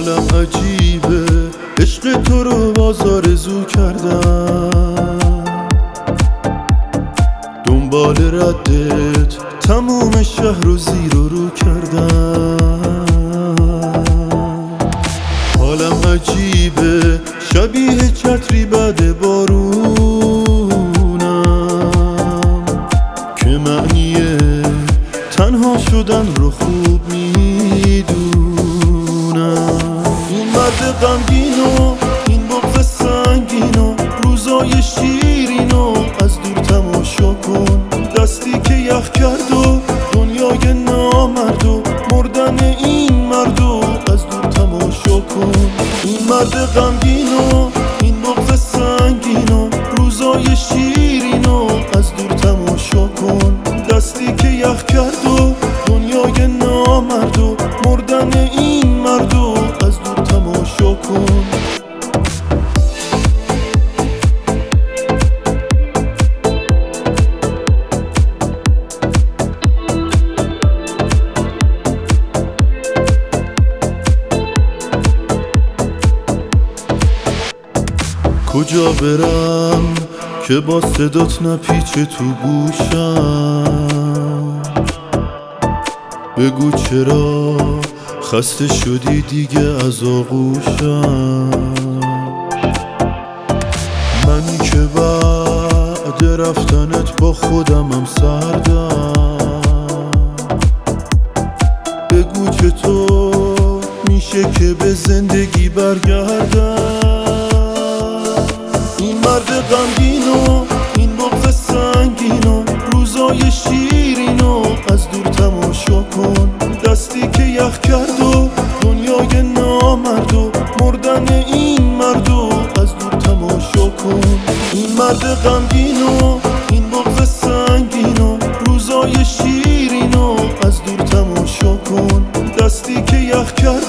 حالم عجیبه، عشق تو رو باز آرزو کردم، دنبال ردت تموم شهر رو زیر و رو کردم. حالم عجیبه، شبیه چتری بعد بارونم، که معنیه تنها شدن رو خوب میدونم. این مرد غمگینو، این بغض سنگینو، روزای شیرینو از دور تماشا کن. دستی که یخ کرد و دنیای نامرد و مردن این مردو از دور تماشا کن. این مرد غمگینو، این بغض سنگینو، روزای شیرینو از دور تماشا کن. دستی که یخ کرد و دنیای نامرد و مردن این مردو از دور تماشا کن. کجا برم که با صدات نپیچه تو گوشم؟ بگو چرا خسته شدی دیگه از آغوشم؟ من که بعد رفتنت با خودمم سردم، بگو چطور میشه که به زندگی برگردم؟ این مرد غمگینو، این بغض سنگینو، روزای شیرینو از دور تماشا کن. دستی که یخ کرد و دنیای نامرد و مردن این مردو از دور تماشا کن. این مرد غمگینو، این بغض سنگینو، روزای شیرینو از دور تماشا کن. دستی که یخ کرد